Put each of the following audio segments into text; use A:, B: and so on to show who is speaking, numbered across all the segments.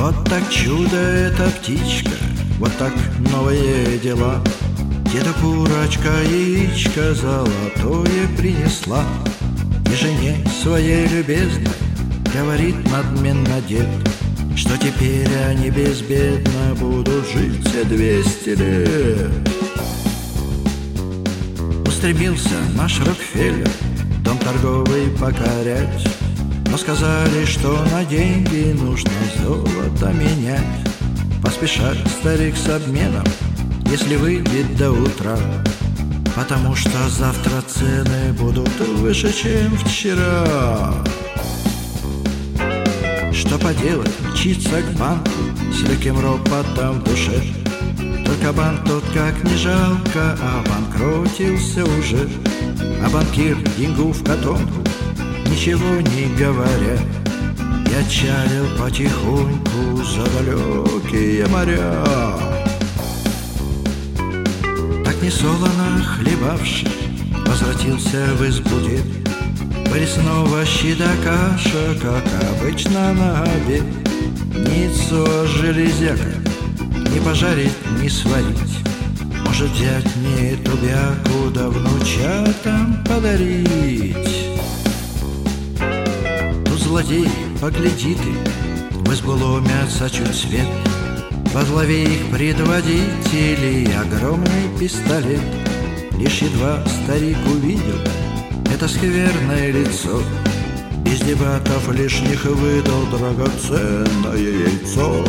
A: Вот так чудо эта птичка, вот так новые дела. Деду курочка яичко золотое принесла. И жене своей любезной говорит надменно дед, что теперь они безбедно будут жить все 200 лет. Устремился наш Рокфеллер дом торговый покорять, но сказали, что на деньги нужно золото менять. Поспешает старик с обменом, если выйдет до утра, потому что завтра цены будут выше, чем вчера. Что поделать, мчится к банку с легким ропотом в душе. Только банк тот как не жалко, обанкротился уже. А банкир деньгу в котомку, ничего не говоря, я чалил потихоньку за далекие моря. Так несолоно хлебавший возвратился в избу дед. Были снова щи да каша, как обычно на обед. Ни яйцо железяка не пожарить, не сварить. Может взять мне эту бяку да внучатам подарить. Тут злодей, погляди ты, в избу ломятся чуть свет. Во главе их предводителей огромный пистолет. Лишь едва старик увидел это скверное лицо, без дебатов лишних выдал драгоценное яйцо.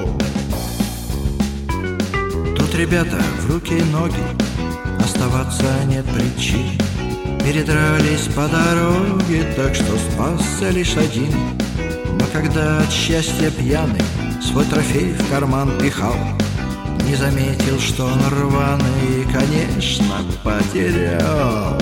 A: Тут, ребята, в руки и ноги, оставаться нет причин. Передрались по дороге, так что спасся лишь один. Но когда от счастья пьяный свой трофей в карман пихал, не заметил, что он рваный и, конечно, потерял.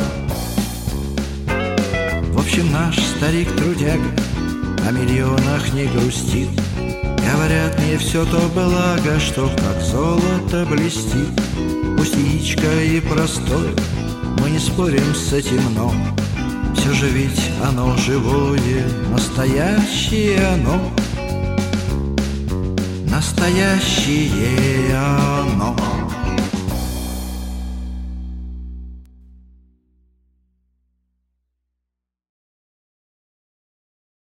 A: В общем, наш старик-трудяга о миллионах не грустит. Говорят, не все то благо, что как золото блестит. Пусть яичко и простое, мы не спорим с этим, но все же ведь оно живое, настоящее оно. Настоящее оно.